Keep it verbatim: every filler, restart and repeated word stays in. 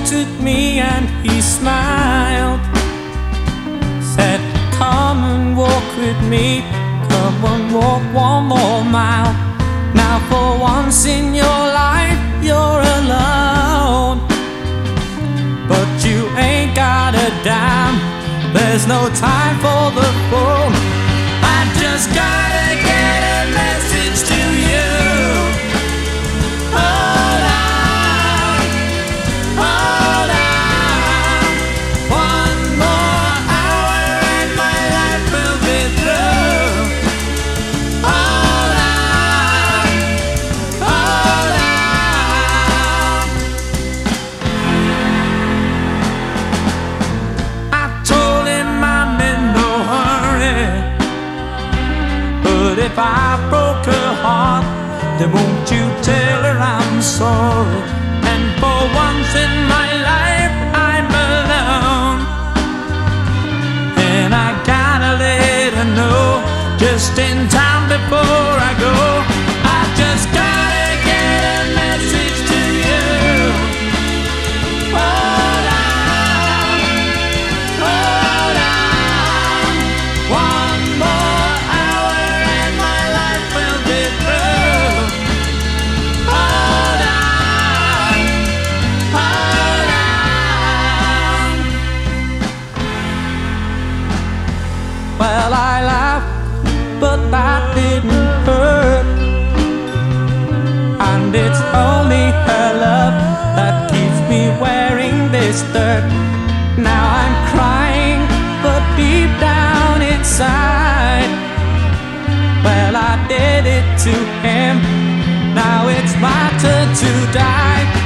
looked at me and he smiled, said, "Come and walk with me, come and walk one more mile. Now for once in your life you're alone, but you ain't got a dime, there's no time for the phone. I just gotta get a message to you. Hold on, hold on. One more hour and my life will be through. Hold on, hold on." I told him I'm in no hurry, but if I broke her heart, then won't you tell her I'm sorry? And for once in my life I'm alone, and I gotta let her know just in time before I go. I just gotta get a message to you. Hold on, hold on. One more hour and my life will be through. Hold on, hold on. Well, I laughed, but that didn't hurt, and it's only her love that keeps me wearing this dirt. Now I'm crying, but deep down inside, well, I did it to him, now it's my turn to die.